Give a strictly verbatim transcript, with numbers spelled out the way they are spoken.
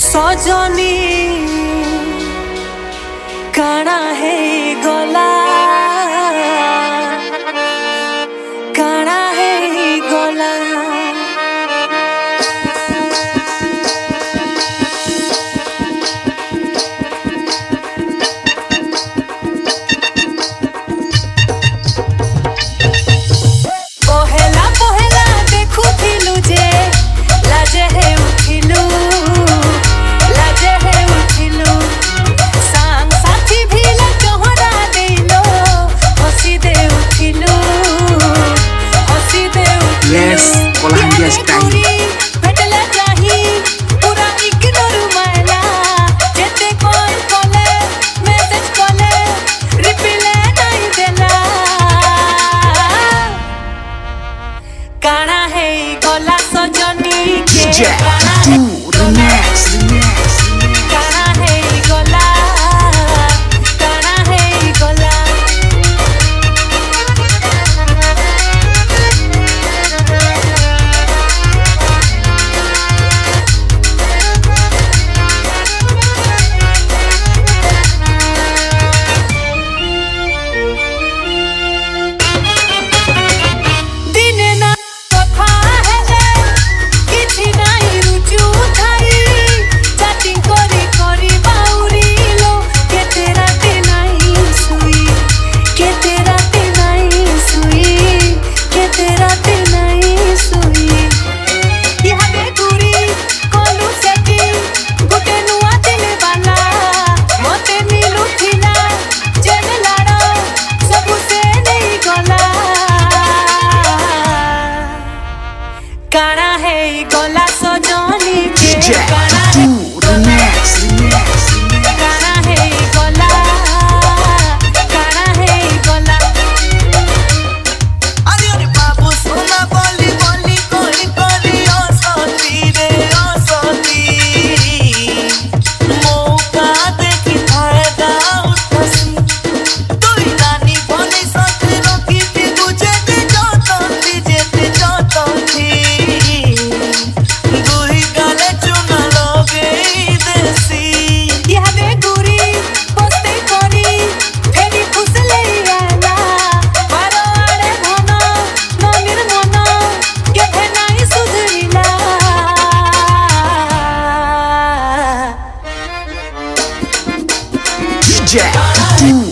सजनी काना है गला काना है गला पहला पहला देखु थिलु जे लाजे है उठिलु लाजे है उठिलु सांग साथी भी ला तोहरा देलो हसी दे उठिलु हसी दे उठिलु Yes, Colombia style. भेटला चाही पूरा इग्नोर मायला जेते कोई कोले मैसेज कोले रिप्लाई नहीं देला काना है गला सजनी के काना है Remix, remix, remix. काना है गला काना है गला दिने ना कथा हेले किछि नाही रुचु थाई चैटिंग करी करी बाउरीलो केते राते नाही सुई केते राते नाही सुई केते राते नाही सुई इहाबे गुरी कोलु सेटी गुटे नुआ दिले बाला मते मिलु थिला जेने लाडो सबु से नहीं गला काना है गला सजनी के काना है Remix, remix, remix. काना है गला काना है गला अरे अरे बाबू सोना बोली बोली कोई कोरी ओ सोती रे ओ सोती मौका देखी फायदा उठासी तुई नानी बोली साथ रोकी थी बुझे ते जाता थी जेते जाता थी दूही गाले चुना लोगे देसी इहाबे गुरी पोस्ते करी फेरी फुसले आला मारो आड़े भन ननिर मन केथे नाही सुधरिला D J